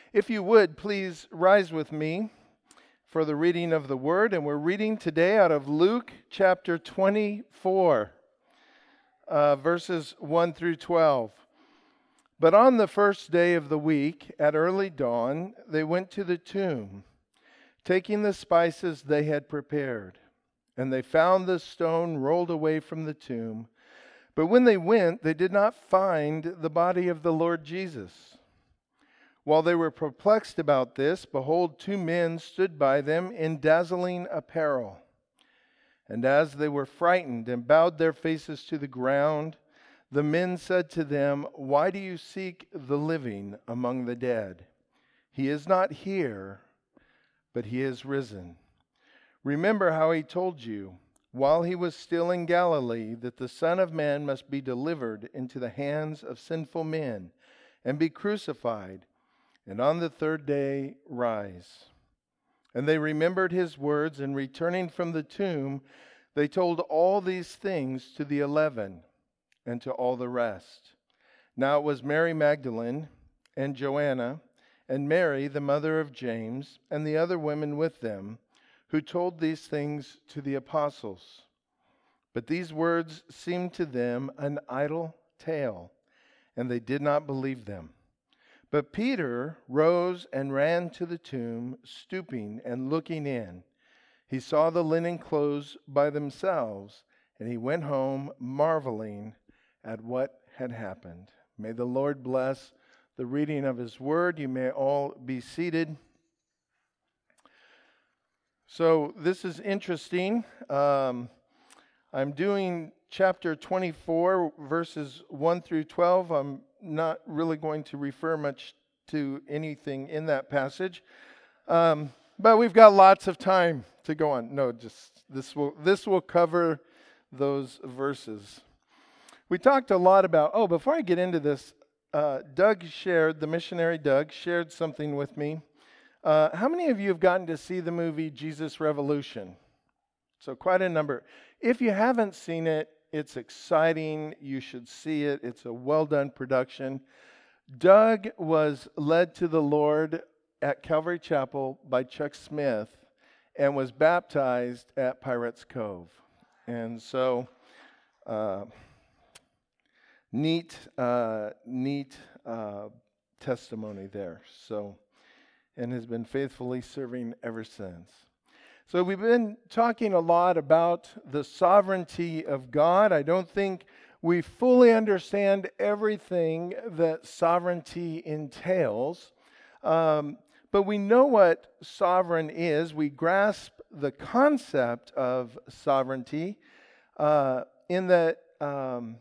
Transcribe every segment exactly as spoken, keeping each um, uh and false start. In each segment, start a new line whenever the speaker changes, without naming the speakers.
If you would, please rise with me for the reading of the Word. And we're reading today out of Luke chapter twenty-four, uh, verses one through twelve. But on the first day of the week, at early dawn, they went to the tomb, taking the spices they had prepared. And they found the stone rolled away from the tomb. But when they went, they did not find the body of the Lord Jesus. While they were perplexed about this, behold, two men stood by them in dazzling apparel. And as they were frightened and bowed their faces to the ground, the men said to them, "Why do you seek the living among the dead? He is not here, but he is risen. Remember how he told you, while he was still in Galilee, that the Son of Man must be delivered into the hands of sinful men and be crucified, and on the third day rise." And they remembered his words, and returning from the tomb, they told all these things to the eleven and to all the rest. Now it was Mary Magdalene and Joanna and Mary, the mother of James, and the other women with them, who told these things to the apostles. But these words seemed to them an idle tale, and they did not believe them. But Peter rose and ran to the tomb, stooping and looking in. He saw the linen clothes by themselves, and he went home marveling at what had happened. May the Lord bless the reading of his word. You may all be seated. So this is interesting. Um, I'm doing chapter twenty-four, verses one through twelve. I'm not really going to refer much to anything in that passage, um, but we've got lots of time to go on. No, just this will this will cover those verses. We talked a lot about. Oh, before I get into this, uh, Doug shared the missionary. Doug shared something with me. Uh, how many of you have gotten to see the movie Jesus Revolution? So quite a number. If you haven't seen it, it's exciting. You should see it. It's a well-done production. Doug was led to the Lord at Calvary Chapel by Chuck Smith and was baptized at Pirates Cove. And so, uh, neat, uh, neat uh, testimony there. So. And has been faithfully serving ever since. So we've been talking a lot about the sovereignty of God. I don't think we fully understand everything that sovereignty entails, um, but we know what sovereign is. We grasp the concept of sovereignty uh, in that um,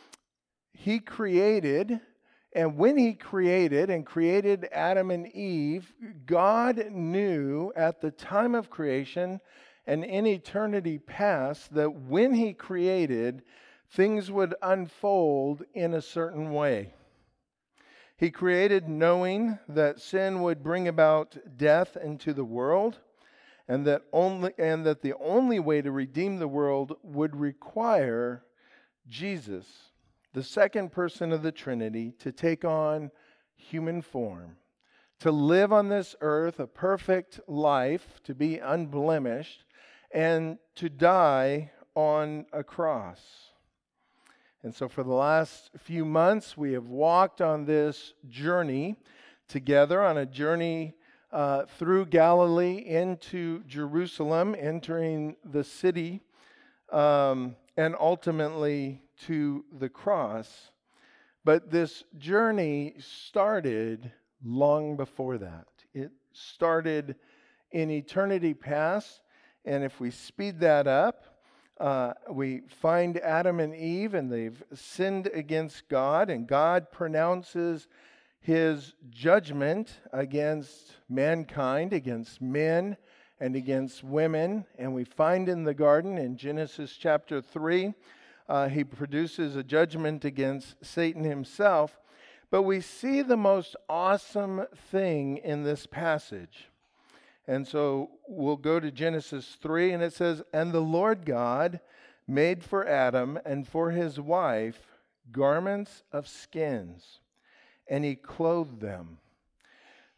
He created. And when he created and created Adam and Eve, God knew at the time of creation and in eternity past that when he created, things would unfold in a certain way. He created knowing that sin would bring about death into the world, and that only and that the only way to redeem the world would require Jesus, the second person of the Trinity, to take on human form, to live on this earth a perfect life, to be unblemished, and to die on a cross. And so for the last few months, we have walked on this journey together, on a journey uh, through Galilee into Jerusalem, entering the city, um, and ultimately to the cross. But this journey started long before that. It started in eternity past, and if we speed that up, uh, we find Adam and Eve, and they've sinned against God, and God pronounces his judgment against mankind, against men, and against women. And we find in the garden in Genesis chapter three, Uh, he produces a judgment against Satan himself. But we see the most awesome thing in this passage. And so we'll go to Genesis three, and it says, "And the Lord God made for Adam and for his wife garments of skins, and he clothed them."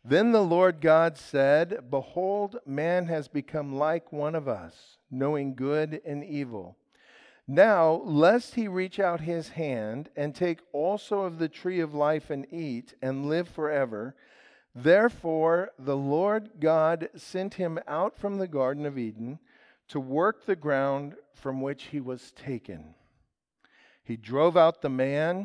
Then the Lord God said, Behold, man has become like one of us, knowing good and evil. Now, lest he reach out his hand and take also of the tree of life and eat and live forever. Therefore, the Lord God sent him out from the Garden of Eden to work the ground from which he was taken. He drove out the man,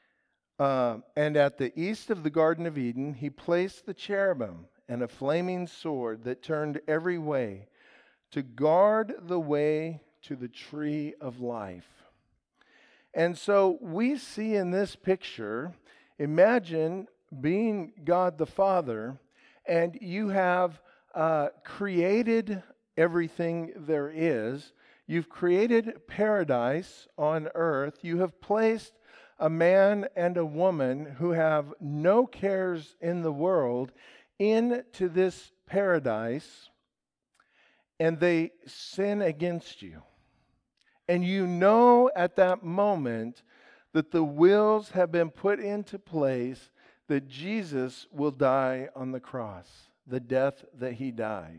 uh, and at the east of the Garden of Eden, he placed the cherubim and a flaming sword that turned every way to guard the way to the tree of life. And so we see in this picture, imagine being God the Father, and you have uh, created everything there is. You've created paradise on earth. You have placed a man and a woman who have no cares in the world into this paradise, and they sin against you. And you know at that moment that the wills have been put into place that Jesus will die on the cross, the death that he died.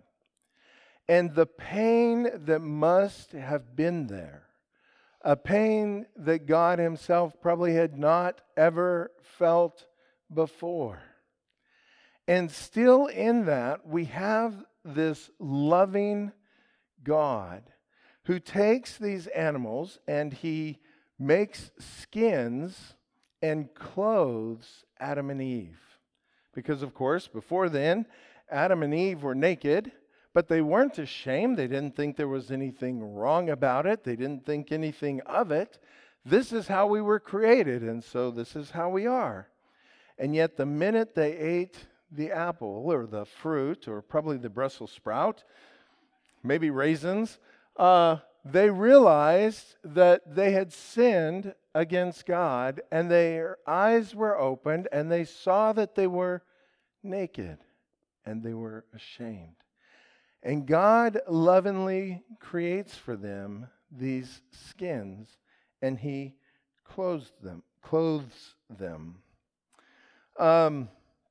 And the pain that must have been there, a pain that God himself probably had not ever felt before. And still in that, we have this loving God who takes these animals and he makes skins and clothes Adam and Eve. Because, of course, before then, Adam and Eve were naked, but they weren't ashamed. They didn't think there was anything wrong about it. They didn't think anything of it. This is how we were created, and so this is how we are. And yet the minute they ate the apple or the fruit, or probably the Brussels sprout, maybe raisins, uh, they realized that they had sinned against God, and their eyes were opened, and they saw that they were naked, and they were ashamed. And God lovingly creates for them these skins, and he clothes them, clothes them. Um,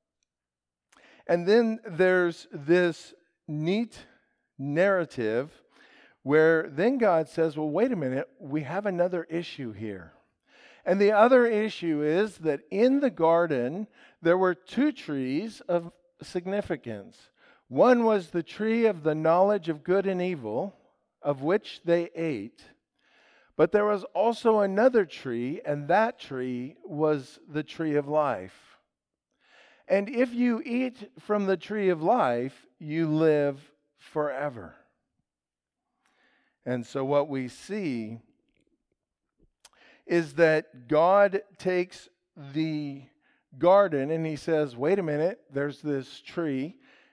and then there's this neat narrative where then God says, well, wait a minute, we have another issue here. And the other issue is that in the garden, there were two trees of significance. One was the tree of the knowledge of good and evil, of which they ate. But there was also another tree, and that tree was the tree of life. And if you eat from the tree of life, you live forever. And so what we see is that God takes the garden and he says, wait a minute, there's this tree.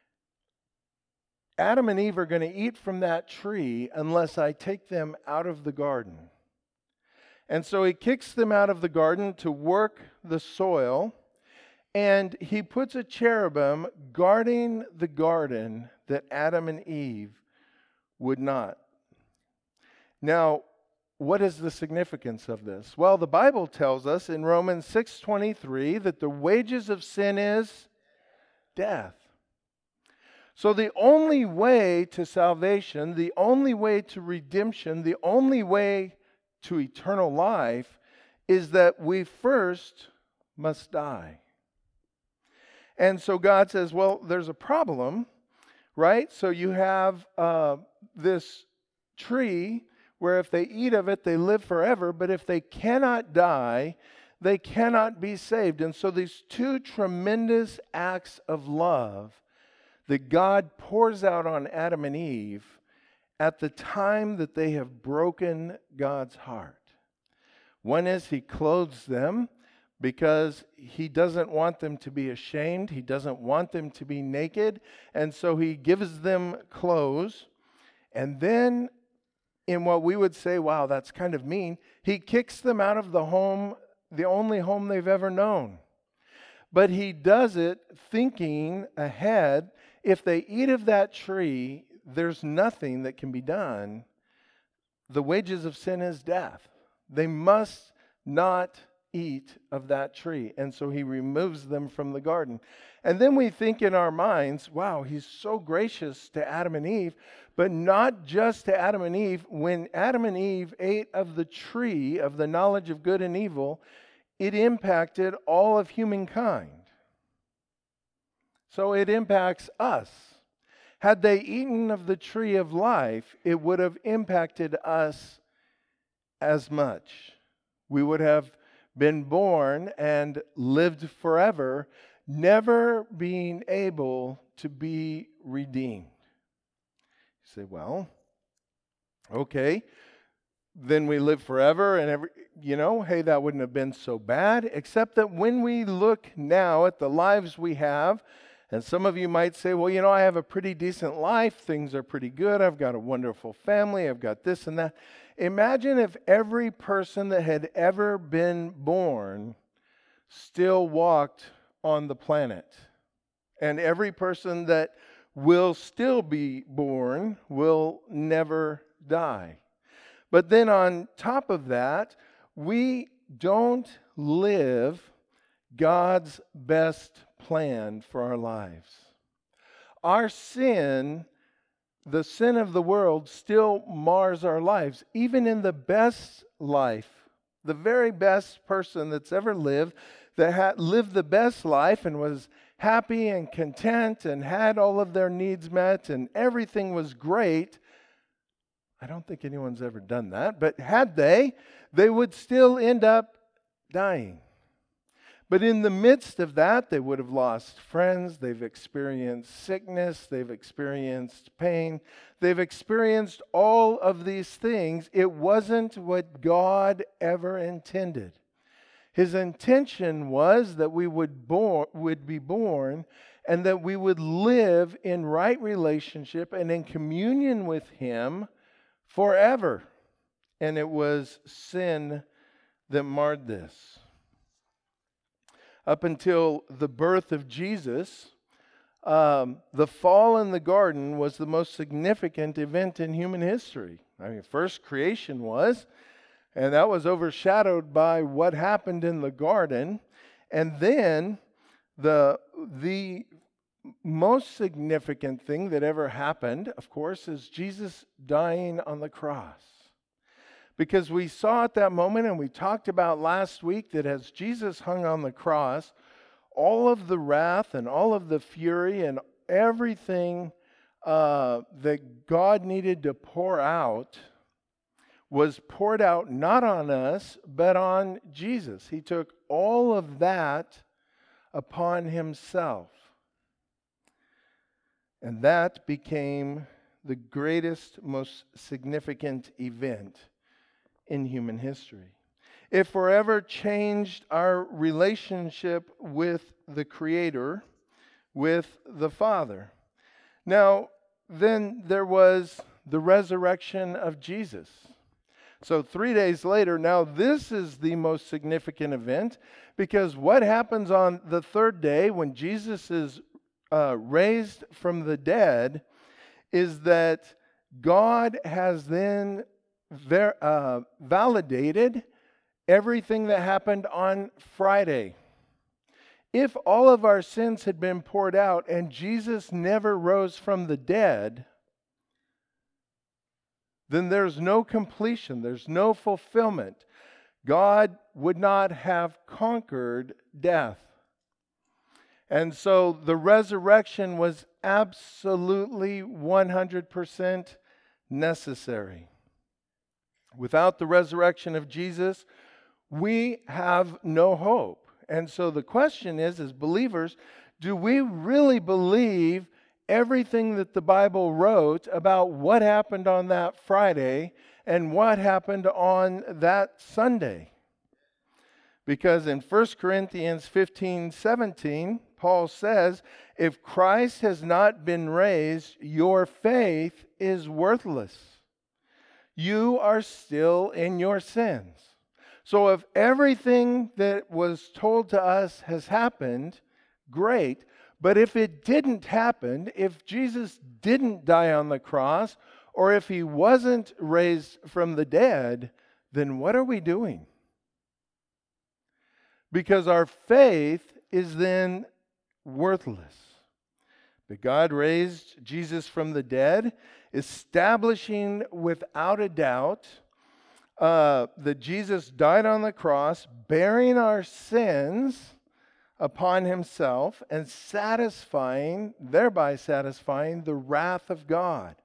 Adam and Eve are going to eat from that tree unless I take them out of the garden. And so he kicks them out of the garden to work the soil, and he puts a cherubim guarding the garden that Adam and Eve would not. Now, what is the significance of this? Well, the Bible tells us in Romans six twenty-three that the wages of sin is death. So the only way to salvation, the only way to redemption, the only way to eternal life is that we first must die. And so God says, well, there's a problem, right? So you have uh, this tree where if they eat of it, they live forever. But if they cannot die, they cannot be saved. And so these two tremendous acts of love that God pours out on Adam and Eve at the time that they have broken God's heart. One is he clothes them because he doesn't want them to be ashamed. He doesn't want them to be naked. And so he gives them clothes. And then in what we would say, wow, that's kind of mean, he kicks them out of the home, the only home they've ever known. But he does it thinking ahead. If they eat of that tree, there's nothing that can be done. The wages of sin is death. They must not eat of that tree. And so he removes them from the garden. And then we think in our minds, wow, he's so gracious to Adam and Eve, but not just to Adam and Eve. When Adam and Eve ate of the tree of the knowledge of good and evil, it impacted all of humankind. So it impacts us. Had they eaten of the tree of life, it would have impacted us as much. We would have been born and lived forever, never being able to be redeemed. You say, well, okay, then we live forever and every, you know, hey, that wouldn't have been so bad, except that when we look now at the lives we have, and some of you might say, well, you know, I have a pretty decent life. Things are pretty good. I've got a wonderful family. I've got this and that. Imagine if every person that had ever been born still walked on the planet. And every person that will still be born will never die. But then on top of that, we don't live God's best plan for our lives. Our sin, the sin of the world, still mars our lives. Even in the best life, the very best person that's ever lived, that had lived the best life and was happy and content and had all of their needs met and everything was great. I don't think anyone's ever done that, but had they, they would still end up dying. But in the midst of that, they would have lost friends, they've experienced sickness, they've experienced pain, they've experienced all of these things. It wasn't what God ever intended. His intention was that we would, born, would be born and that we would live in right relationship and in communion with Him forever. And it was sin that marred this. Up until the birth of Jesus, um, the fall in the garden was the most significant event in human history. I mean, first creation was, and that was overshadowed by what happened in the garden. And then the the most significant thing that ever happened, of course, is Jesus dying on the cross. Because we saw at that moment, and we talked about last week, that as Jesus hung on the cross, all of the wrath and all of the fury and everything uh, that God needed to pour out was poured out not on us, but on Jesus. He took all of that upon Himself. And that became the greatest, most significant event in human history. It forever changed our relationship with the Creator, with the Father. Now, then there was the resurrection of Jesus. So three days later, now this is the most significant event, because what happens on the third day when Jesus is uh, raised from the dead is that God has then ver- uh, validated everything that happened on Friday. If all of our sins had been poured out and Jesus never rose from the dead, then there's no completion, there's no fulfillment. God would not have conquered death. And so the resurrection was absolutely one hundred percent necessary. Without the resurrection of Jesus, we have no hope. And so the question is, as believers, do we really believe everything that the Bible wrote about what happened on that Friday and what happened on that Sunday? Because in First Corinthians fifteen seventeen, Paul says, if Christ has not been raised, your faith is worthless. You are still in your sins. So if everything that was told to us has happened, great. But if it didn't happen, if Jesus didn't die on the cross, or if He wasn't raised from the dead, then what are we doing? because our faith is then worthless. But God raised Jesus from the dead, establishing without a doubt uh, that Jesus died on the cross, bearing our sins upon himself and satisfying, thereby satisfying the wrath of God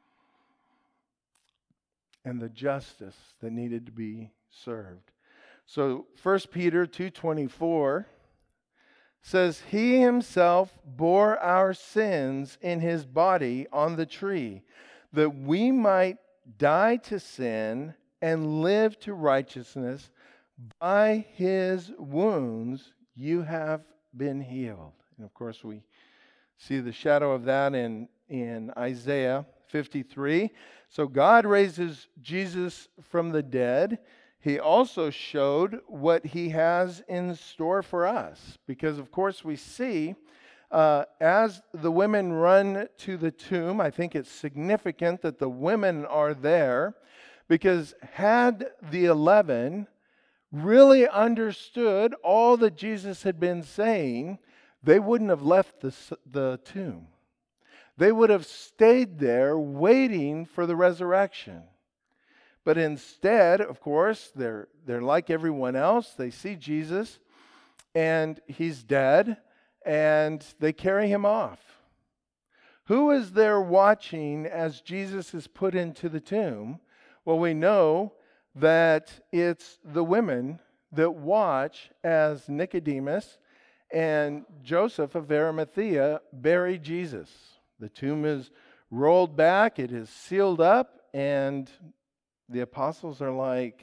and the justice that needed to be served. So First Peter two twenty-four says, he himself bore our sins in his body on the tree, that we might die to sin and live to righteousness. By his wounds you have been healed. And of course we see the shadow of that in, in Isaiah fifty-three. So God raises Jesus from the dead. He also showed what he has in store for us. Because, of course, we see uh, as the women run to the tomb, I think it's significant that the women are there. Because had the eleven really understood all that Jesus had been saying, they wouldn't have left the, the tomb. They would have stayed there waiting for the resurrection. But instead, of course, they're, they're like everyone else. They see Jesus, and he's dead, and they carry him off. Who is there watching as Jesus is put into the tomb? Well, we know that it's the women that watch as Nicodemus and Joseph of Arimathea bury Jesus. The tomb is rolled back, it is sealed up, and the apostles are like,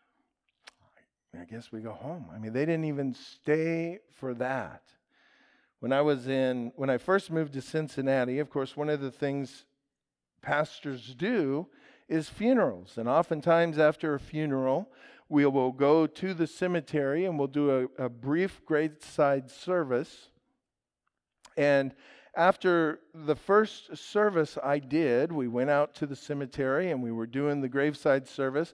I guess we go home. I mean, they didn't even stay for that. When I was in, when I first moved to Cincinnati, of course, one of the things pastors do is funerals. And oftentimes after a funeral, we will go to the cemetery and we'll do a, a brief graveside service. And after the first service I did, we went out to the cemetery and we were doing the graveside service.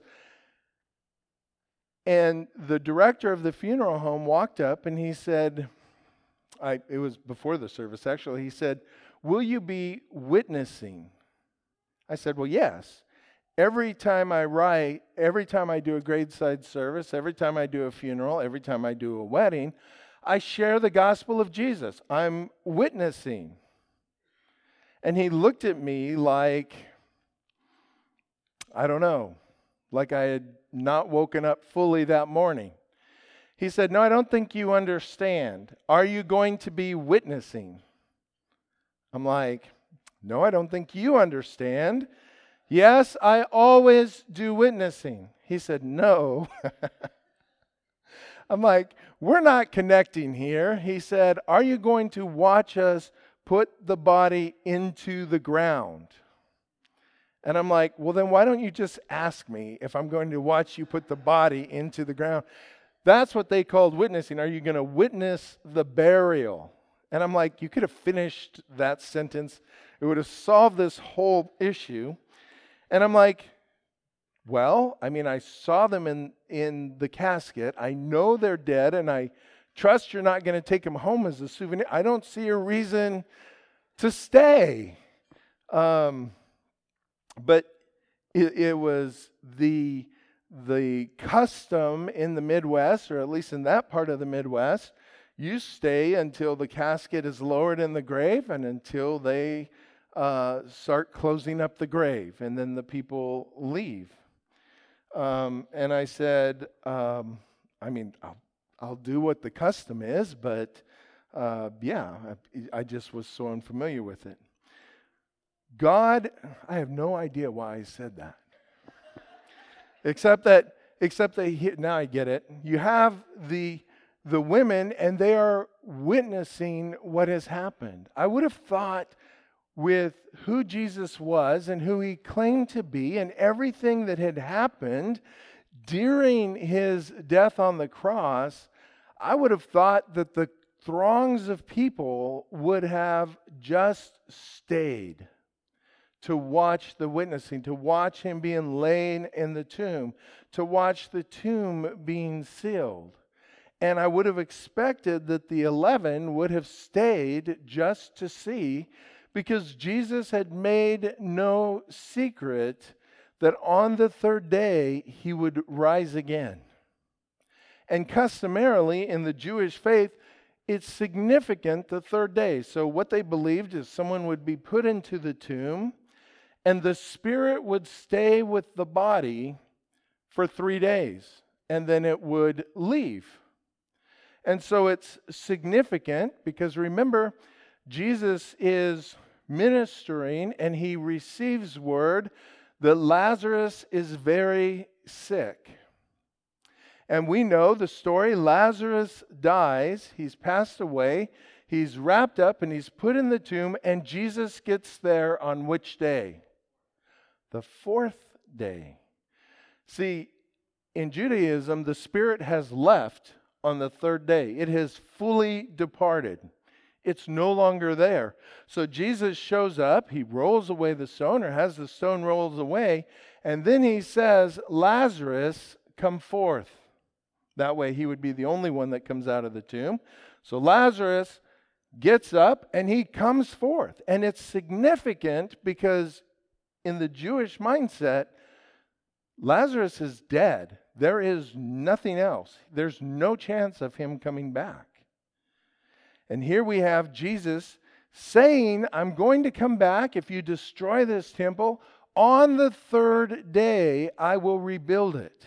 And the director of the funeral home walked up and he said, I, it was before the service actually, he said, will you be witnessing? I said, well, yes. Every time I write, every time I do a graveside service, every time I do a funeral, every time I do a wedding, I share the gospel of Jesus. I'm witnessing. And he looked at me like, I don't know, like I had not woken up fully that morning. He said, no, I don't think you understand. Are you going to be witnessing? I'm like, no, I don't think you understand. Yes, I always do witnessing. He said, no. I'm like, we're not connecting here. He said, are you going to watch us put the body into the ground? And I'm like, well, then why don't you just ask me if I'm going to watch you put the body into the ground? That's what they called witnessing. Are you going to witness the burial? And I'm like, you could have finished that sentence. It would have solved this whole issue. And I'm like, well, I mean, I saw them in, in the casket. I know they're dead, and I trust you're not going to take them home as a souvenir. I don't see a reason to stay. Um, but it, it was the, the custom in the Midwest, or at least in that part of the Midwest, you stay until the casket is lowered in the grave and until they uh, start closing up the grave, and then the people leave. Um, and I said, um, I mean, I'll, I'll do what the custom is, but uh, yeah, I, I just was so unfamiliar with it. God, I have no idea why I said that. except that, except that he, now I get it. You have the the women, and they are witnessing what has happened. I would have thought with who Jesus was and who he claimed to be and everything that had happened during his death on the cross, I would have thought that the throngs of people would have just stayed to watch the witnessing, to watch him being laid in the tomb, to watch the tomb being sealed. And I would have expected that the eleven would have stayed just to see, because Jesus had made no secret that on the third day he would rise again. And customarily in the Jewish faith, it's significant the third day. So what they believed is someone would be put into the tomb and the spirit would stay with the body for three days and then it would leave. And so it's significant because remember, Jesus is ministering and he receives word that Lazarus is very sick. And we know the story. Lazarus dies. He's passed away. He's wrapped up and he's put in the tomb. And Jesus gets there on which day? The fourth day. See, in Judaism, the spirit has left on the third day. It has fully departed. It's no longer there. So Jesus shows up, he rolls away the stone, or has the stone rolled away, and then he says, Lazarus, come forth. That way he would be the only one that comes out of the tomb. So Lazarus gets up and he comes forth. And it's significant because in the Jewish mindset, Lazarus is dead. There is nothing else. There's no chance of him coming back. And here we have Jesus saying, I'm going to come back if you destroy this temple. On the third day, I will rebuild it.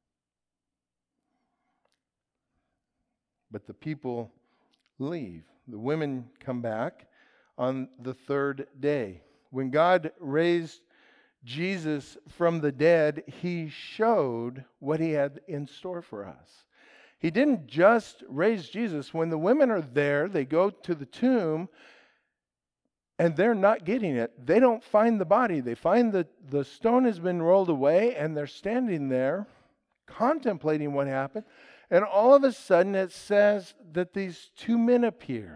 But the people leave. The women come back on the third day. When God raised Jesus from the dead, he showed what he had in store for us. He didn't just raise Jesus. When the women are there, they go to the tomb and they're not getting it. They don't find the body. They find that the stone has been rolled away and they're standing there contemplating what happened. And all of a sudden it says that these two men appear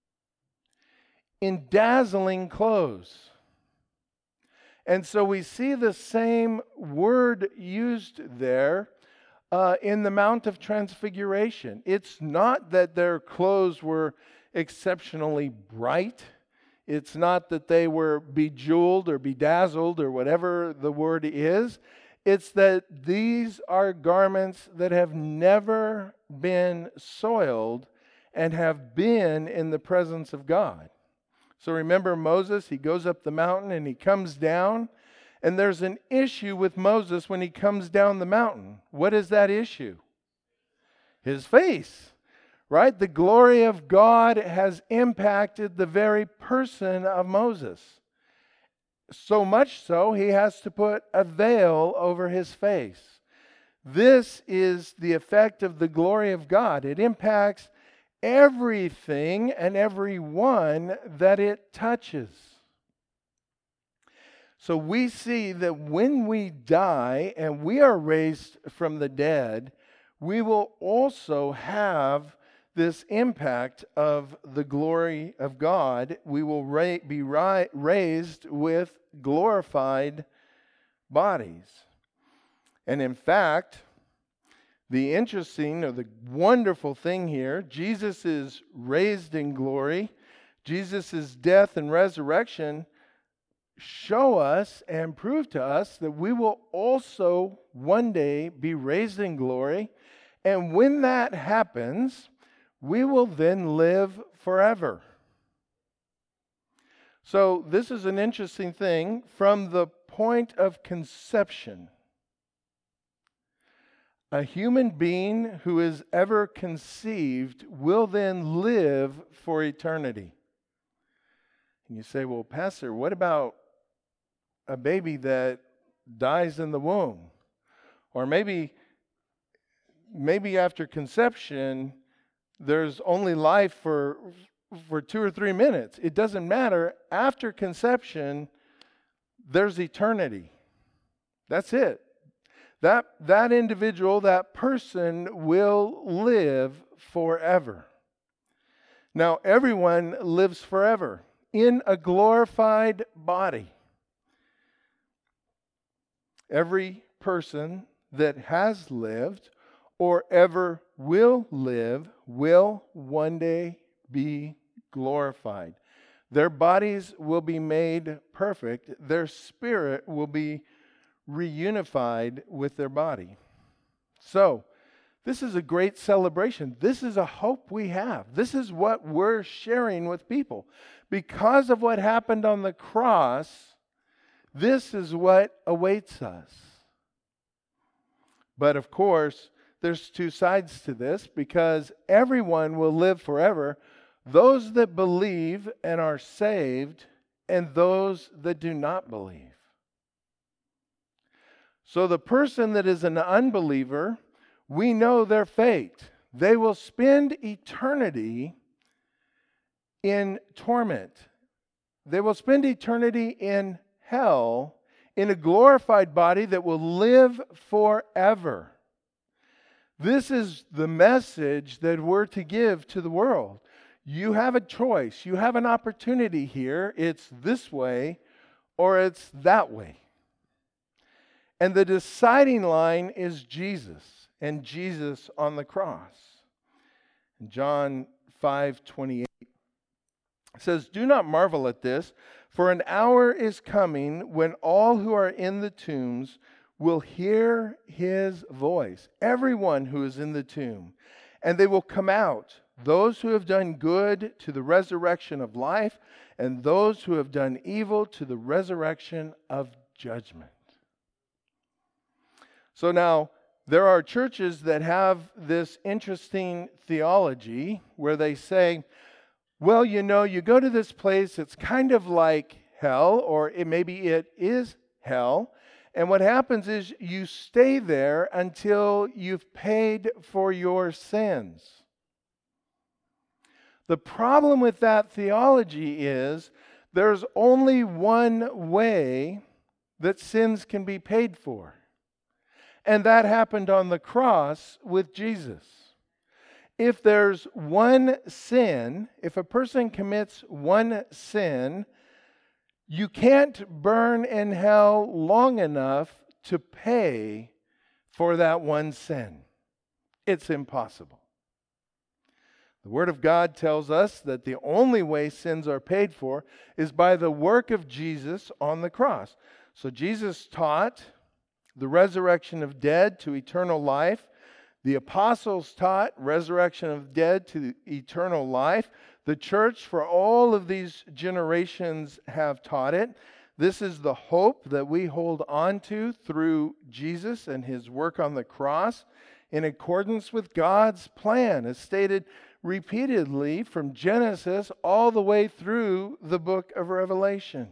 in dazzling clothes. And so we see the same word used there uh, in the Mount of Transfiguration. It's not that their clothes were exceptionally bright. It's not that they were bejeweled or bedazzled or whatever the word is. It's that these are garments that have never been soiled and have been in the presence of God. So remember Moses, he goes up the mountain and he comes down, and there's an issue with Moses when he comes down the mountain. What is that issue? His face, right? The glory of God has impacted the very person of Moses. So much so, he has to put a veil over his face. This is the effect of the glory of God. It impacts everything and everyone that it touches. So we see that when we die and we are raised from the dead, we will also have this impact of the glory of God. We will ra- be ra- raised with glorified bodies. And in fact, the interesting or the wonderful thing here, Jesus is raised in glory. Jesus' death and resurrection show us and prove to us that we will also one day be raised in glory. And when that happens, we will then live forever. So this is an interesting thing. From the point of conception, a human being who is ever conceived will then live for eternity. And you say, well, Pastor, what about a baby that dies in the womb? Or maybe, maybe after conception, there's only life for, for two or three minutes. It doesn't matter. After conception, there's eternity. That's it. That, that individual, that person will live forever. Now, everyone lives forever in a glorified body. Every person that has lived or ever will live, will one day be glorified. Their bodies will be made perfect. Their spirit will be reunified with their body. So, this is a great celebration. This is a hope we have. This is what we're sharing with people. Because of what happened on the cross, this is what awaits us. But of course, there's two sides to this, because everyone will live forever. Those that believe and are saved, and those that do not believe. So the person that is an unbeliever, we know their fate. They will spend eternity in torment. They will spend eternity in hell, in a glorified body that will live forever. This is the message that we're to give to the world. You have a choice. You have an opportunity here. It's this way or it's that way. And the deciding line is Jesus, and Jesus on the cross. In John five twenty-eight says, "Do not marvel at this, for an hour is coming when all who are in the tombs will hear his voice, everyone who is in the tomb, and they will come out, those who have done good to the resurrection of life, and those who have done evil to the resurrection of judgment." So now, there are churches that have this interesting theology where they say, well, you know, you go to this place, it's kind of like hell, or it, maybe it is hell. And what happens is you stay there until you've paid for your sins. The problem with that theology is there's only one way that sins can be paid for. And that happened on the cross with Jesus. If there's one sin, if a person commits one sin, you can't burn in hell long enough to pay for that one sin. It's impossible. The Word of God tells us that the only way sins are paid for is by the work of Jesus on the cross. So Jesus taught the resurrection of dead to eternal life. The apostles taught resurrection of dead to eternal life. The church for all of these generations have taught it. This is the hope that we hold on to through Jesus and his work on the cross in accordance with God's plan, as stated repeatedly from Genesis all the way through the book of Revelation.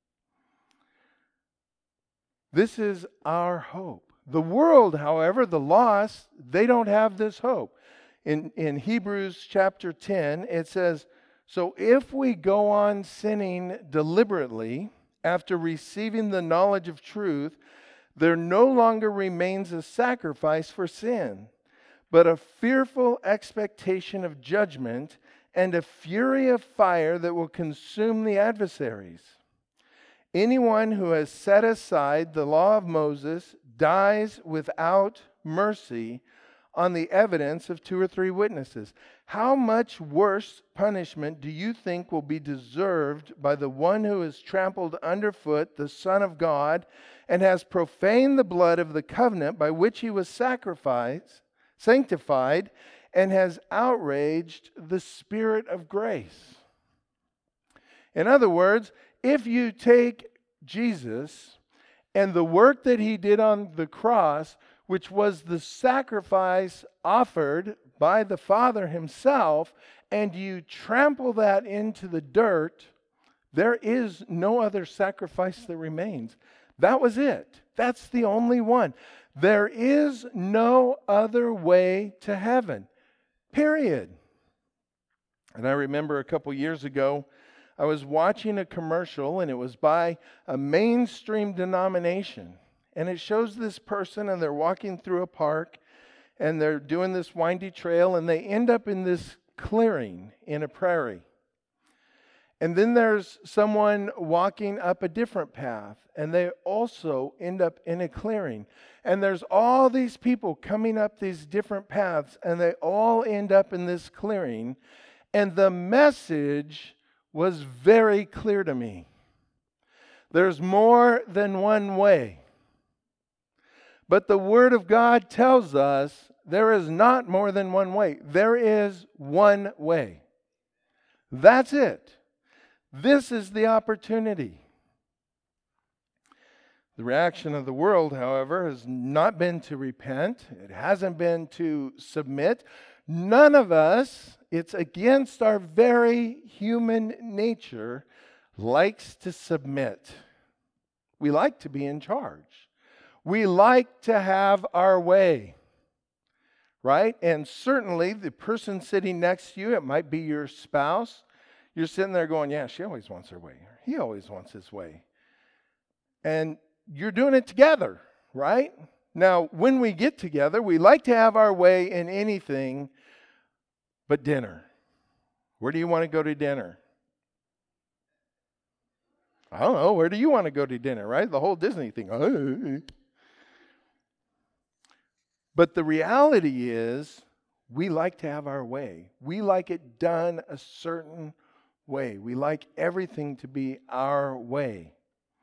This is our hope. The world, however, the lost, they don't have this hope. In, in Hebrews chapter ten, it says, "So if we go on sinning deliberately after receiving the knowledge of truth, there no longer remains a sacrifice for sin, but a fearful expectation of judgment and a fury of fire that will consume the adversaries. Anyone who has set aside the law of Moses dies without mercy on the evidence of two or three witnesses. How much worse punishment do you think will be deserved by the one who has trampled underfoot the Son of God and has profaned the blood of the covenant by which he was sacrificed, sanctified, and has outraged the Spirit of grace?" In other words, if you take Jesus and the work that he did on the cross, which was the sacrifice offered by the Father himself, and you trample that into the dirt, there is no other sacrifice that remains. That was it. That's the only one. There is no other way to heaven. Period. And I remember a couple years ago, I was watching a commercial, and it was by a mainstream denomination. And it shows this person, and they're walking through a park, and they're doing this windy trail, and they end up in this clearing in a prairie. And then there's someone walking up a different path, and they also end up in a clearing. And there's all these people coming up these different paths, and they all end up in this clearing. And the message was very clear to me. There's more than one way. But the Word of God tells us there is not more than one way. There is one way. That's it. This is the opportunity. The reaction of the world, however, has not been to repent. It hasn't been to submit. None of us, it's against our very human nature, likes to submit. We like to be in charge. We like to have our way, right? And certainly the person sitting next to you, it might be your spouse. You're sitting there going, yeah, she always wants her way. He always wants his way. And you're doing it together, right? Now, when we get together, we like to have our way in anything but dinner. Where do you want to go to dinner? I don't know. Where do you want to go to dinner, right? The whole Disney thing. But the reality is, we like to have our way. We like it done a certain way. We like everything to be our way.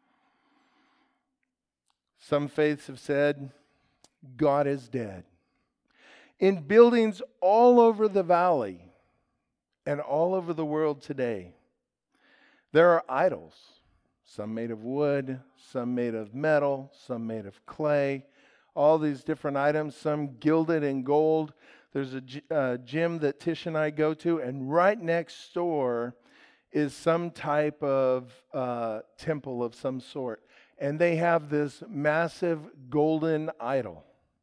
Some faiths have said, God is dead. In buildings all over the valley and all over the world today, there are idols. Some made of wood, some made of metal, some made of clay. All these different items, some gilded in gold. There's a uh, gym that Tish and I go to, and right next door is some type of uh, temple of some sort. And they have this massive golden idol.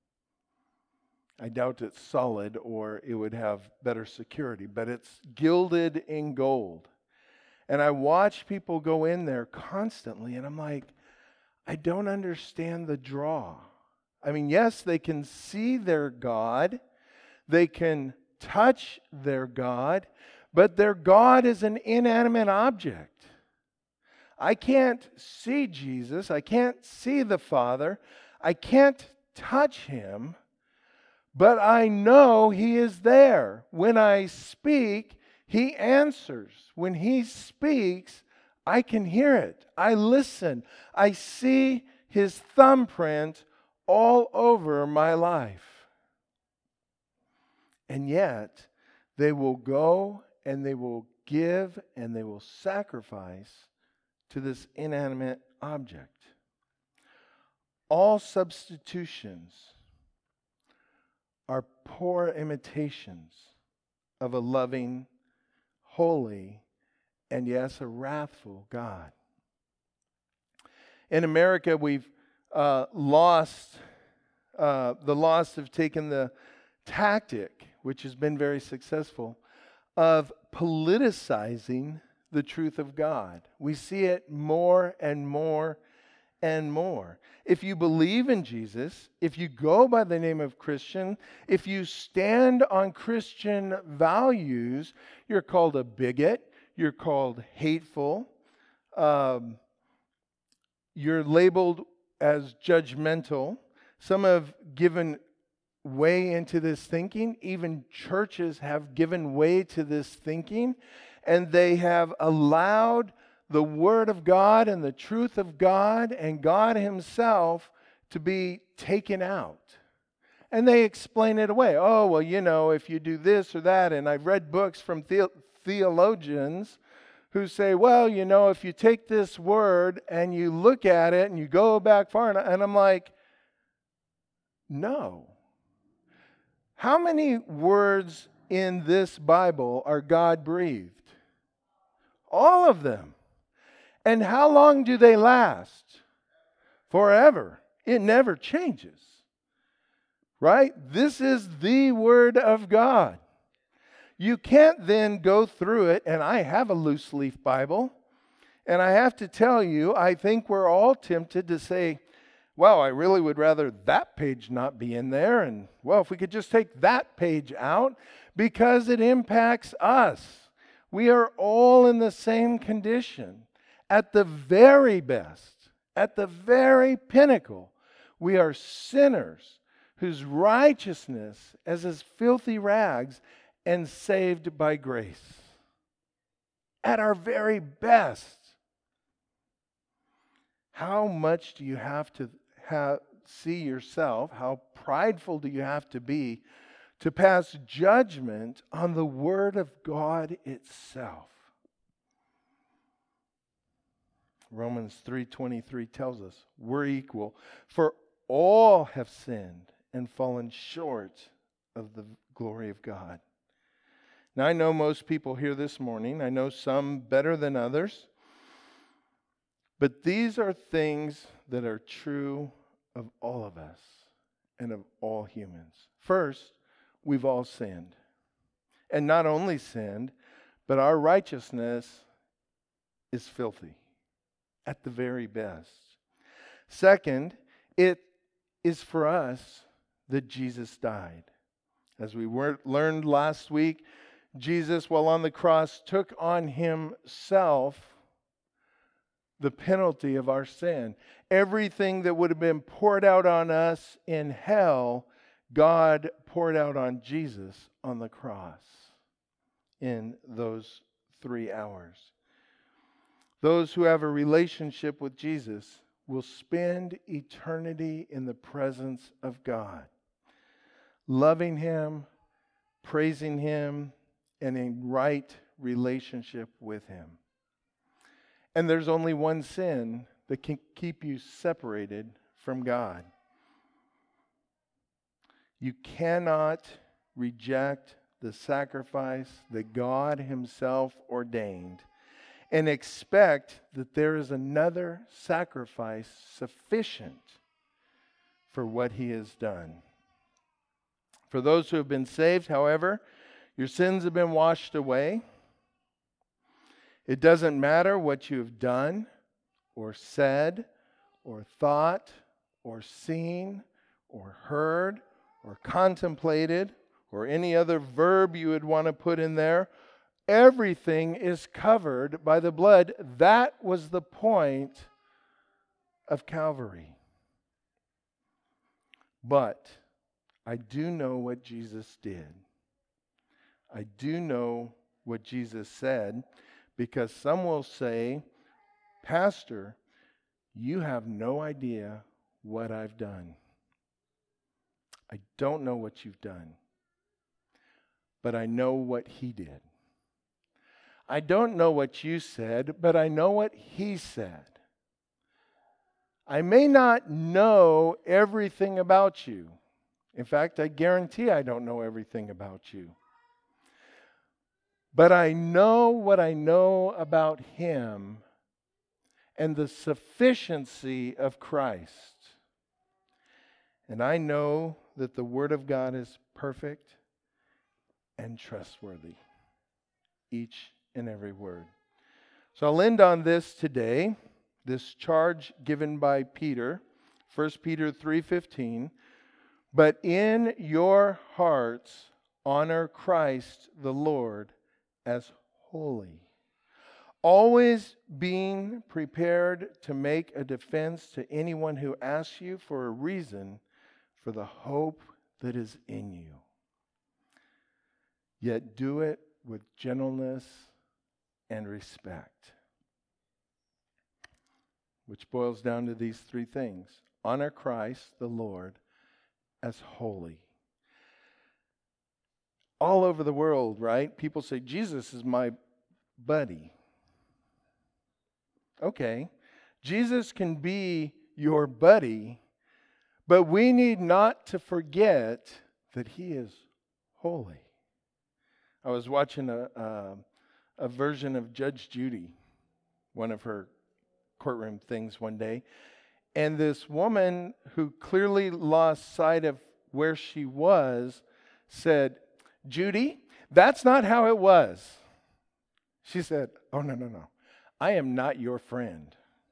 I doubt it's solid or it would have better security, but it's gilded in gold. And I watch people go in there constantly, and I'm like, I don't understand the draw. I mean, yes, they can see their God. They can touch their God, but their God is an inanimate object. I can't see Jesus. I can't see the Father. I can't touch Him, but I know He is there. When I speak, He answers. When He speaks, I can hear it. I listen. I see His thumbprint all over my life. And yet, they will go and they will give and they will sacrifice to this inanimate object. All substitutions are poor imitations of a loving, holy, and yes, a wrathful God. In America, we've uh, lost, uh, the lost have taken the tactic, which has been very successful, of politicizing the truth of God. We see it more and more and more. If you believe in Jesus, if you go by the name of Christian, if you stand on Christian values, you're called a bigot, you're called hateful, um, you're labeled as judgmental. Some have given way into this thinking. Even churches have given way to this thinking, and they have allowed the Word of God and the truth of God and God Himself to be taken out. And they explain it away. Oh, well, you know, if you do this or that, and I've read books from the- theologians who say, well, you know, if you take this word and you look at it and you go back far, and, and I'm like, no. How many words in this Bible are God-breathed? All of them. And how long do they last? Forever. It never changes. Right? This is the Word of God. You can't then go through it, and I have a loose leaf Bible, and I have to tell you, I think we're all tempted to say, well, I really would rather that page not be in there, and well, if we could just take that page out, because it impacts us. We are all in the same condition. At the very best, at the very pinnacle, we are sinners whose righteousness is as filthy rags and saved by grace. At our very best. How much do you have to have, see yourself? How prideful do you have to be to pass judgment on the Word of God itself? Romans three twenty-three tells us we're equal, for all have sinned and fallen short of the glory of God. Now, I know most people here this morning. I know some better than others. But these are things that are true of all of us and of all humans. First, we've all sinned. And not only sinned, but our righteousness is filthy at the very best. Second, it is for us that Jesus died. As we were, learned last week, Jesus, while on the cross, took on himself the penalty of our sin. Everything that would have been poured out on us in hell, God poured out on Jesus on the cross in those three hours. Those who have a relationship with Jesus will spend eternity in the presence of God, loving him, praising him, and in right relationship with him. And there's only one sin that can keep you separated from God. You cannot reject the sacrifice that God himself ordained and expect that there is another sacrifice sufficient for what he has done. For those who have been saved, however, your sins have been washed away. It doesn't matter what you have done or said or thought or seen or heard or contemplated or any other verb you would want to put in there. Everything is covered by the blood. That was the point of Calvary. But I do know what Jesus did. I do know what Jesus said. Because some will say, Pastor, you have no idea what I've done. I don't know what you've done. But I know what he did. I don't know what you said, but I know what he said. I may not know everything about you. In fact, I guarantee I don't know everything about you. But I know what I know about him and the sufficiency of Christ. And I know that the Word of God is perfect and trustworthy. Each and every word. So I'll end on this today, this charge given by Peter, First Peter three fifteen. But in your hearts honor Christ the Lord as holy, always being prepared to make a defense to anyone who asks you for a reason for the hope that is in you. Yet do it with gentleness and respect. Which boils down to these three things. Honor Christ the Lord as holy. All over the world, right? People say, Jesus is my buddy. Okay, Jesus can be your buddy, but we need not to forget that he is holy. I was watching a, a, a version of Judge Judy, one of her courtroom things one day, and this woman who clearly lost sight of where she was said, Judy, that's not how it was. She said, oh, no, no, no. I am not your friend.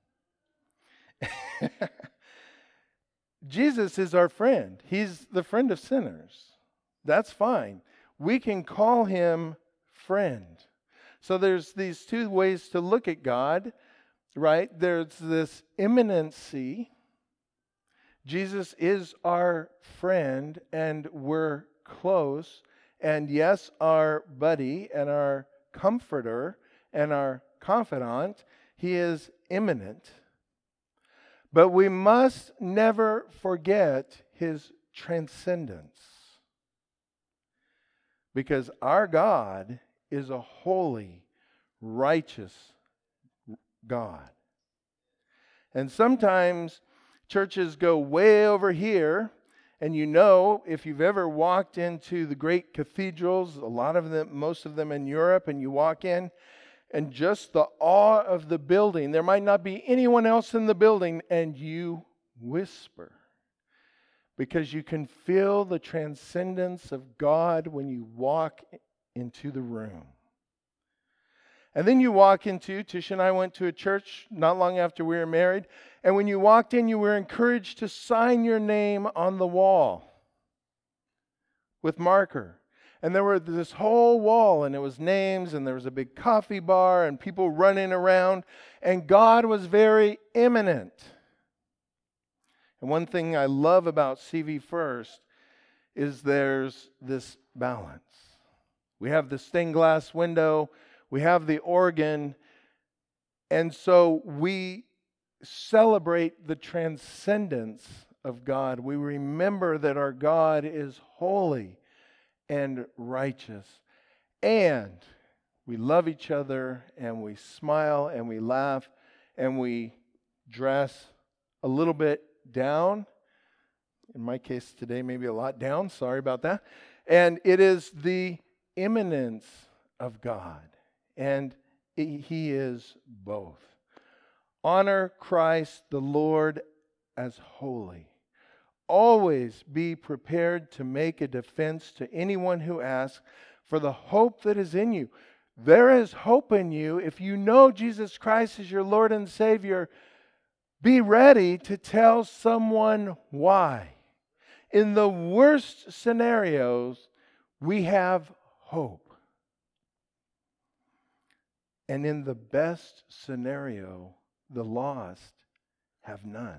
Jesus is our friend. He's the friend of sinners. That's fine. We can call him friend. So there's these two ways to look at God, right? There's this imminency. Jesus is our friend, and we're close. And yes, our buddy and our comforter and our confidant. He is imminent. But we must never forget his transcendence. Because our God is a holy, righteous God. And sometimes churches go way over here, and you know, if you've ever walked into the great cathedrals, a lot of them, most of them in Europe, and you walk in, and just the awe of the building, there might not be anyone else in the building, and you whisper. Because you can feel the transcendence of God when you walk into the room. And then you walk into, Tish and I went to a church not long after we were married, and when you walked in, you were encouraged to sign your name on the wall with marker. And there were this whole wall, and it was names, and there was a big coffee bar, and people running around, and God was very imminent. And one thing I love about C V First is there's this balance. We have the stained glass window, we have the organ, and so we celebrate the transcendence of God. We remember that our God is holy and righteous, and we love each other, and we smile, and we laugh, and we dress a little bit down. In my case today, maybe a lot down. Sorry about that. And it is the immanence of God. And He is both. Honor Christ the Lord as holy. Always be prepared to make a defense to anyone who asks for the hope that is in you. There is hope in you. If you know Jesus Christ is your Lord and Savior, be ready to tell someone why. In the worst scenarios, we have hope. And in the best scenario, the lost have none.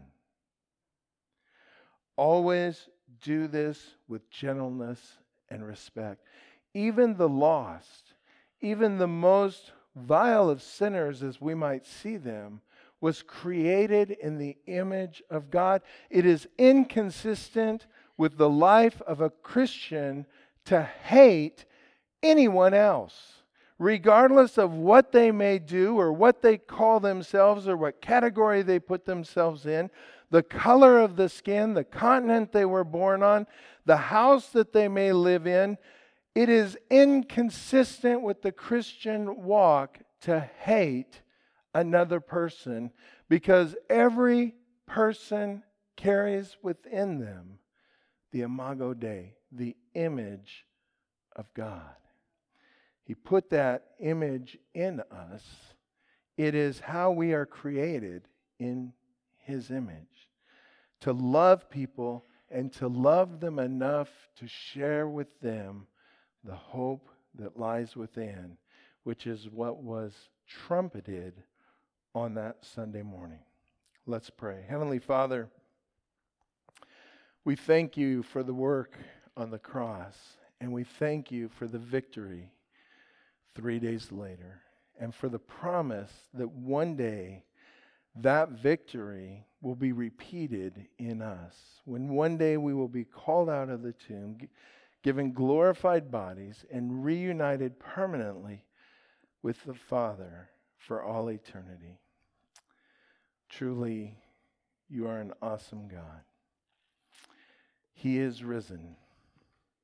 Always do this with gentleness and respect. Even the lost, even the most vile of sinners, as we might see them, was created in the image of God. It is inconsistent with the life of a Christian to hate anyone else, regardless of what they may do or what they call themselves or what category they put themselves in, the color of the skin, the continent they were born on, the house that they may live in. It is inconsistent with the Christian walk to hate another person, because every person carries within them the imago Dei, the image of God. He put that image in us. It is how we are created in His image. To love people and to love them enough to share with them the hope that lies within, which is what was trumpeted on that Sunday morning. Let's pray. Heavenly Father, we thank you for the work on the cross, and we thank you for the victory three days later, and for the promise that one day that victory will be repeated in us. When one day we will be called out of the tomb, given glorified bodies, and reunited permanently with the Father for all eternity. Truly, you are an awesome God. He is risen.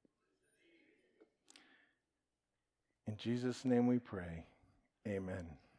In Jesus' name we pray. Amen.